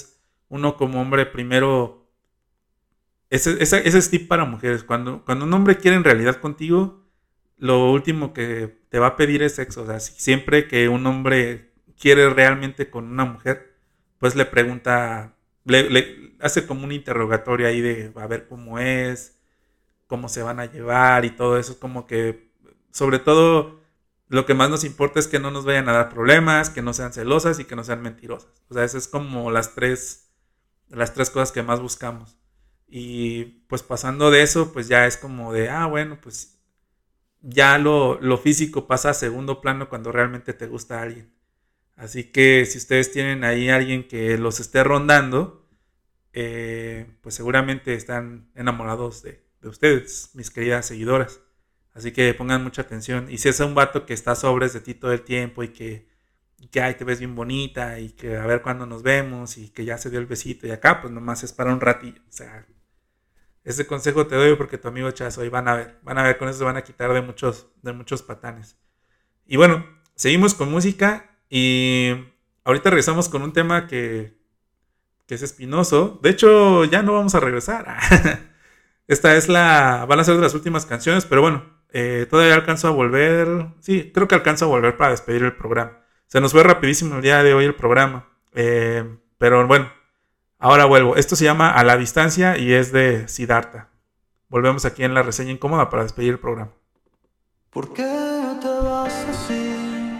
uno como hombre primero, ese, ese, ese es tip para mujeres, cuando, cuando un hombre quiere en realidad contigo, lo último que te va a pedir es sexo. O sea, si siempre que un hombre quiere realmente con una mujer, pues le pregunta, le, le hace como un interrogatorio ahí de a ver cómo es, cómo se van a llevar y todo eso. Como que, sobre todo, lo que más nos importa es que no nos vayan a dar problemas, que no sean celosas y que no sean mentirosas. O sea, esas es como las tres, las tres cosas que más buscamos. Y pues pasando de eso, pues ya es como de, ah, bueno, pues ya lo, lo físico pasa a segundo plano cuando realmente te gusta alguien. Así que si ustedes tienen ahí a alguien que los esté rondando, eh, pues seguramente están enamorados de, de ustedes, mis queridas seguidoras. Así que pongan mucha atención. Y si es un vato que está sobres de ti todo el tiempo y que, que ay, te ves bien bonita y que a ver cuándo nos vemos y que ya se dio el besito y acá, pues nomás es para un ratillo. O sea, ese consejo te doy porque tu amigo Chazo, y van a ver, van a ver, con eso se van a quitar de muchos, de muchos patanes. Y bueno, seguimos con música y ahorita regresamos con un tema que, que es espinoso. De hecho, ya no vamos a regresar. Esta es la, van a ser de las últimas canciones, pero bueno, eh, todavía alcanzo a volver. Sí, creo que alcanzo a volver para despedir el programa. Se nos fue rapidísimo el día de hoy el programa, eh, pero bueno. Ahora vuelvo. Esto se llama A la Distancia y es de Siddhartha. Volvemos aquí en la reseña incómoda para despedir el programa. ¿Por qué te vas así?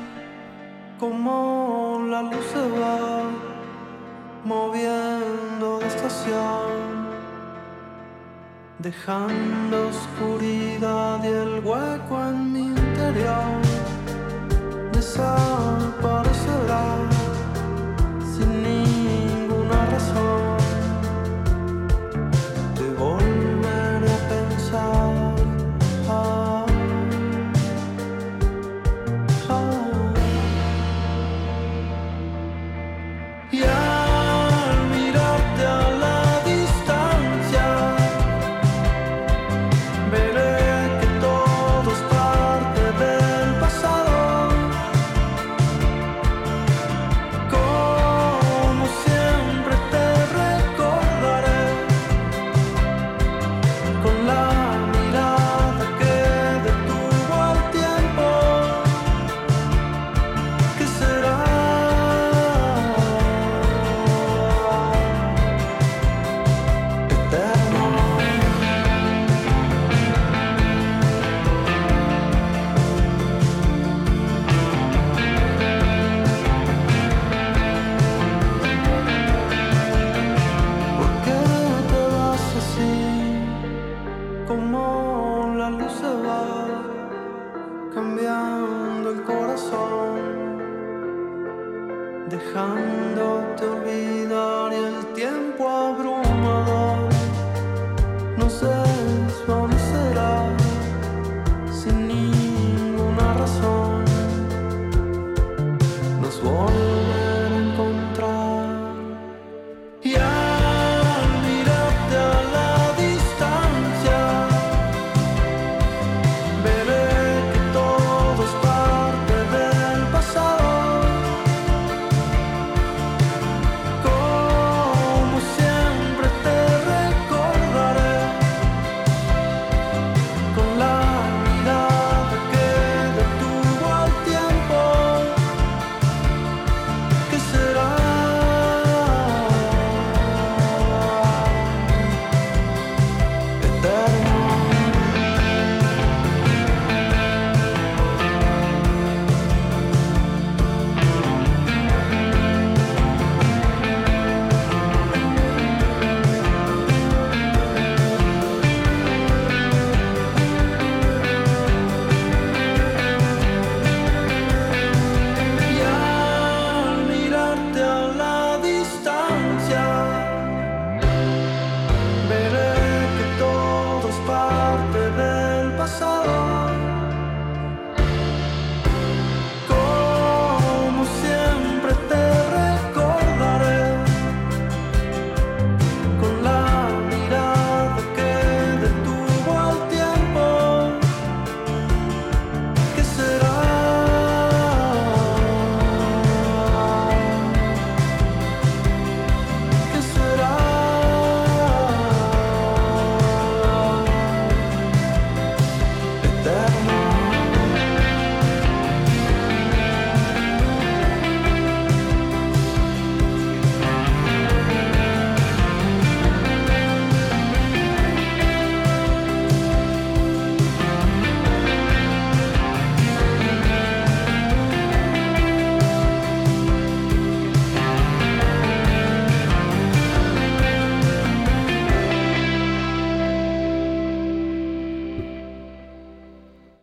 Como la luz se va moviendo de estación, dejando oscuridad y el hueco en mi interior desaparecerá sin ninguna razón. Te volveré a pensar. Ah, ah. Y al mirarte a la distancia, veré que todo es parte del pasado.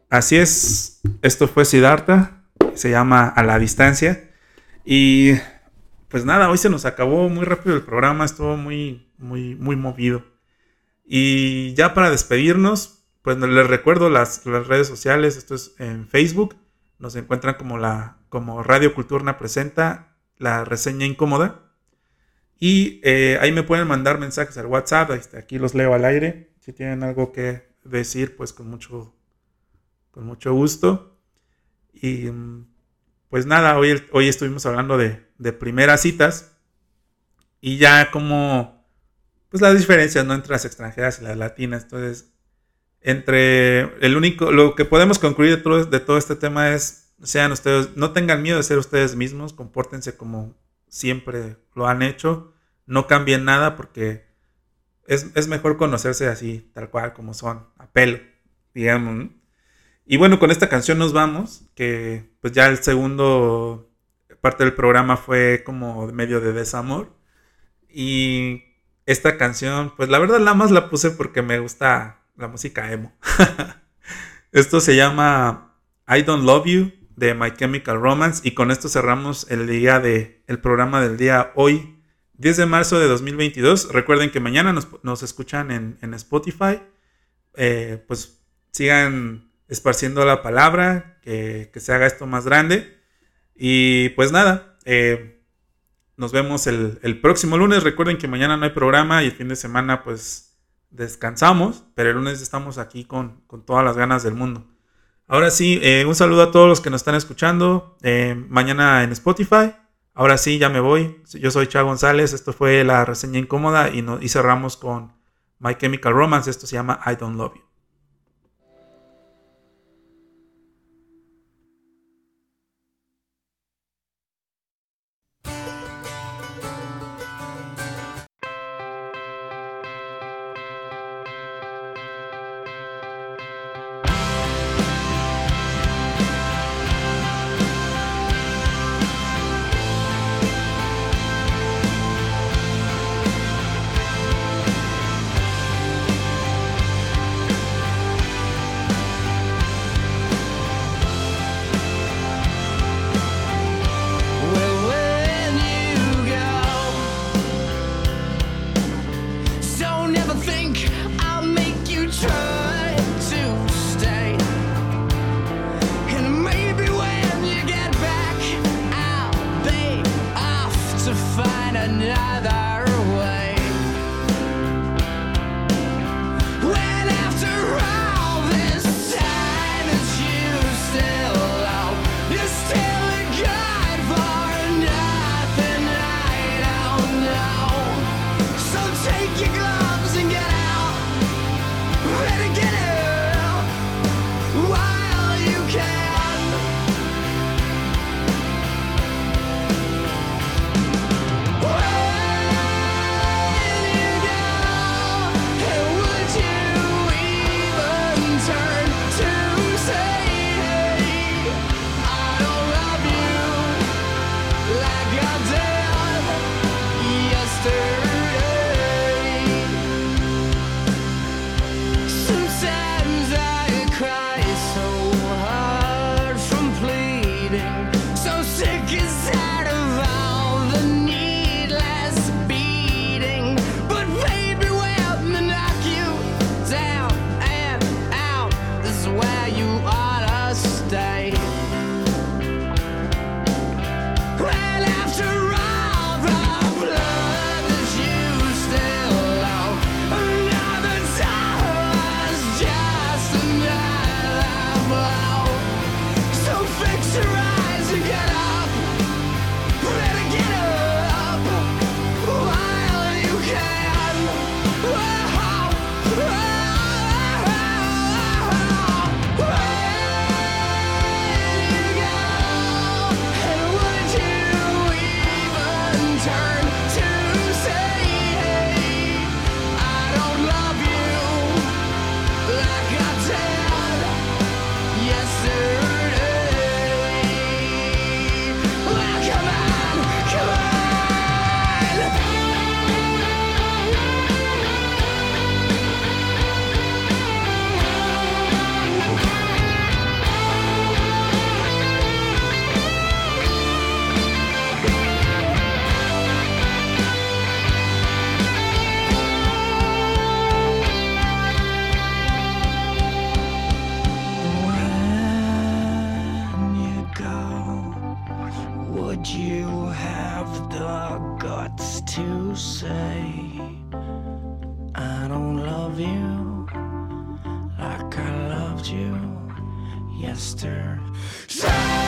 así es, esto fue Siddhartha, se llama A la Distancia. Y pues nada, hoy se nos acabó muy rápido el programa, estuvo muy, muy, muy movido. Y ya para despedirnos, pues les recuerdo las, las redes sociales. Esto es en Facebook, nos encuentran como, la, como Radio Culturna presenta La Reseña Incómoda. Y eh, ahí me pueden mandar mensajes al WhatsApp, aquí los leo al aire. Si tienen algo que decir, pues con mucho, con mucho gusto. Y pues nada, hoy, hoy estuvimos hablando de, de primeras citas. Y ya como, pues las diferencias, ¿no? Entre las extranjeras y las latinas. Entonces, entre el único, lo que podemos concluir de todo, de todo este tema es, sean ustedes, no tengan miedo de ser ustedes mismos, compórtense como siempre lo han hecho, no cambien nada porque es, es mejor conocerse así, tal cual como son, a pelo, digamos. Y bueno, con esta canción nos vamos, que pues ya el segundo parte del programa fue como medio de desamor. Y esta canción, pues la verdad nada más la puse porque me gusta la música emo. Esto se llama I Don't Love You de My Chemical Romance. Y con esto cerramos el día de el programa del día hoy, diez de marzo de dos mil veintidós. Recuerden que mañana nos, nos escuchan en, en Spotify. Eh, pues sigan esparciendo la palabra, que, que se haga esto más grande. Y pues nada, eh, nos vemos el, el próximo lunes. Recuerden que mañana no hay programa y el fin de semana pues descansamos, pero el lunes estamos aquí con, con todas las ganas del mundo. Ahora sí, eh, un saludo a todos los que nos están escuchando. Eh, mañana en Spotify. Ahora sí, ya me voy. Yo soy Cha González. Esto fue La Reseña Incómoda y, no, y cerramos con My Chemical Romance. Esto se llama I Don't Love You. Like I did yesterday. love you like I loved you yesterday.